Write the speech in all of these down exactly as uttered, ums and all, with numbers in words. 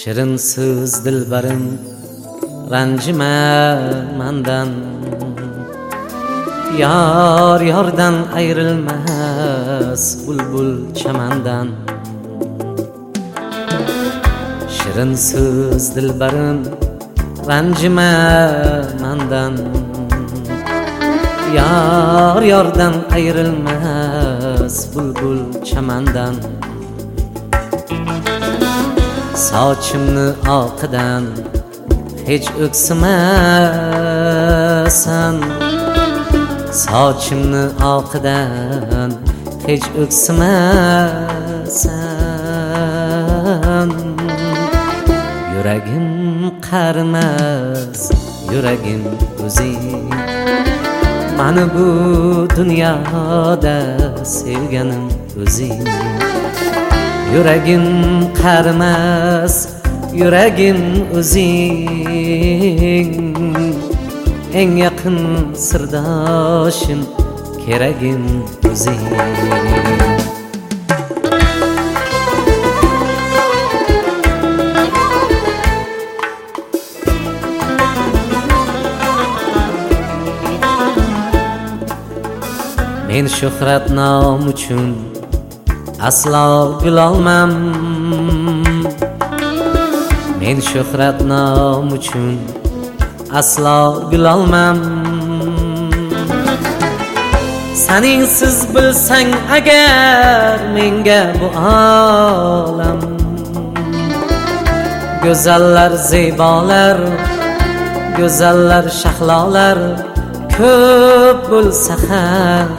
Shirin so'z dilbarim, ranjima mandan. Yar yordan ayrilmas bulbul chamandan. Shirin so'z dilbarim, ranjima mandan. Yar yordan ayrilmas bulbul chamandan. Sochimni oqidan hech o'ksimasan. Sochimni oqidan hech o'ksimasan. Yuragim qarimas, yuragim o'zing. Mani bu dunyoda sevganim o'zing. Yuragim qarimas, yuragim o'zing. Eng yaqin sirdoshim, keragim o'zing. Men shuhrat nom uchun aslo gulolmam. Men shuhrat nom uchun aslo gulolmam. Seningsiz bilsang agar menga bu olam. Go'zallar zebolar, go'zallar shahlolar ko'p bo'lsa ham,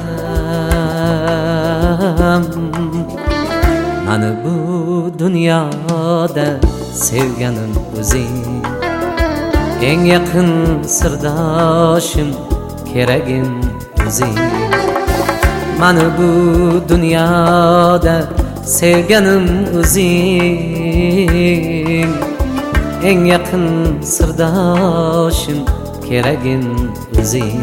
mani bu dunyoda sevganim o'zing. Eng yaqin sirdoshim, keragim o'zing. Mani bu dunyoda sevganim o'zing. Eng yaqin sirdoshim, keragim o'zing.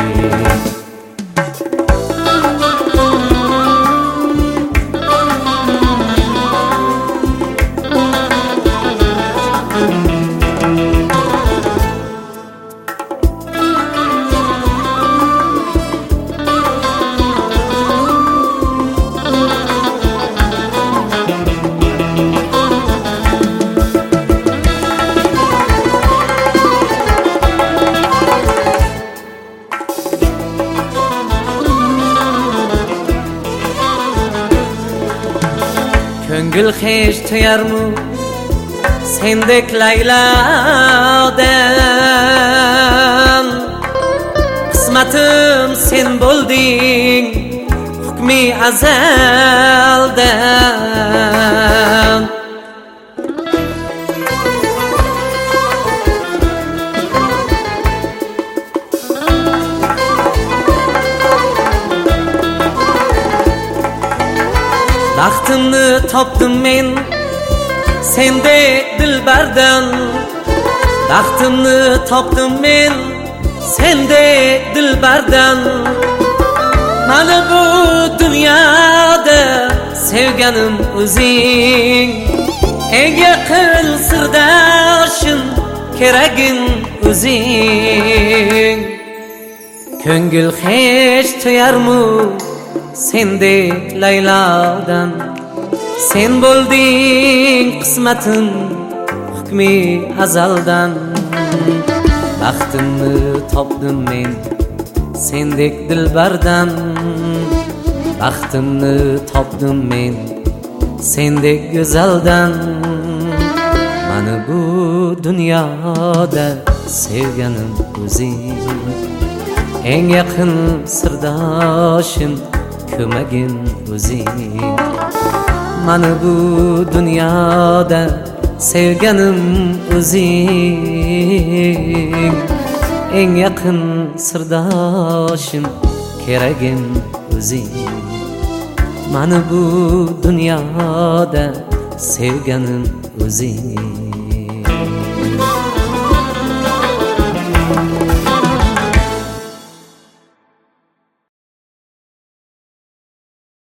Ko'ngil hech to'yarmu sendek Laylodan. Qismatim sen bo'lding hukmi azaldan. Baxtimni topdim men sendek dilbardan. Baxtimni topdim men sendek dilbardan. Mana bu dunyoda sevganim o'zing. Eng yaqin sirdoshim, keragim o'zing. Ko'ngil hech to'yarmu sendek Laylodan. Sen bo'lding qismatim hukmi azaldan. Baxtimni topdim men sendek dilbardan. Baxtimni topdim men sendek go'zaldan. Mani bu dunyoda sevganim o'zing. Eng yaqin sirdoshim, ko'magim o'zing. Mani bu dunyoda sevganim o'zing. Eng yaqin sirdoshim, keragim o'zing. Mani bu dunyoda sevganim o'zing.